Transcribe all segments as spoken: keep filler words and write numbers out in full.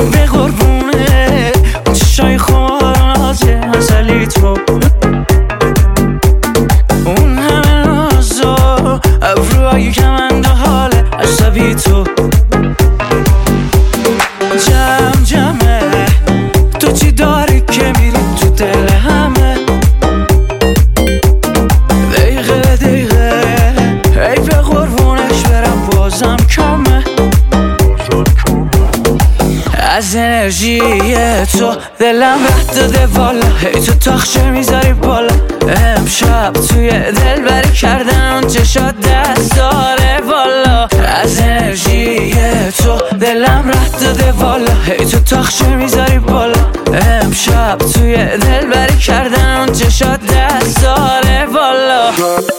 به قربونه اون چشای خوراز ازلی تو، اون همه نازا ابروهای کمند و حال عصبی تو. جمع جمعه تو چی داری که میری تو دل همه، دقیقه دقیقه ای به قربونش برم بازم کمه. از انرژی تو دلم رد داده والا، هی تو تاخچه میذاری بالا. امشب توی دل بری کردن اون چشات دست داره والا. از انرژی تو دلم رد داده والا، هی تو تاخچه میذاری بالا. امشب توی دل بری کردن اون چشات دست داره والا.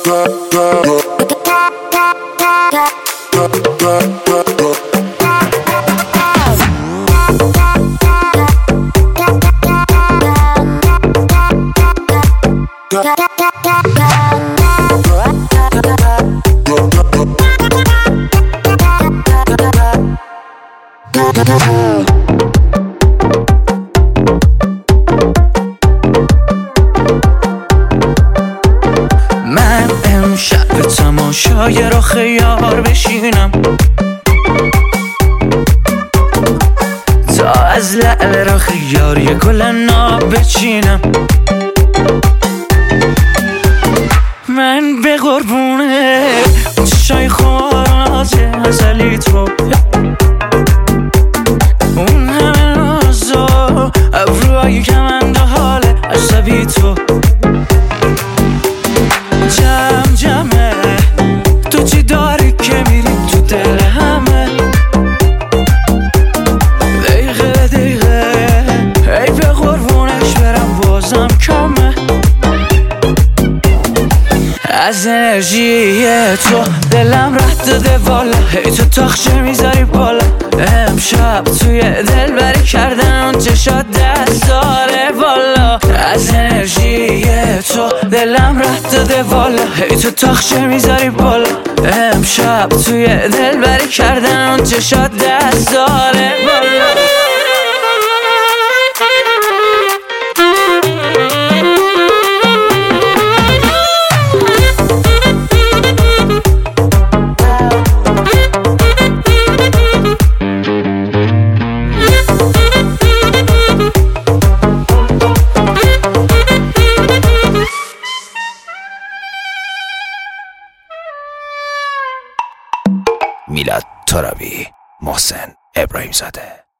من امشب به تماشای رخ یار بشینم، تا از لعل رخ یار یه گل ناب بچینم. من به قربونه چشای خوراز ازلی تو، اون همه نازا ابروهای کمند و حال عصبی تو. جمع جمعه تو چی داری که میری تو دل همه، دقیقه دقیقه ای به قربونش برم بازم کمه. از انرژی تو دلم رد داده والا، هی تو تاخچه میذاری بالا. امشب توی دل بری کردن اون چشات دست داره والا. از انرژی تو دلم رد داده والا، هی تو تاخچه میذاری بالا. امشب توی دل بری کردن اون چشات دست داره والا. میلاد ترابی، محسن ابراهیم زاده.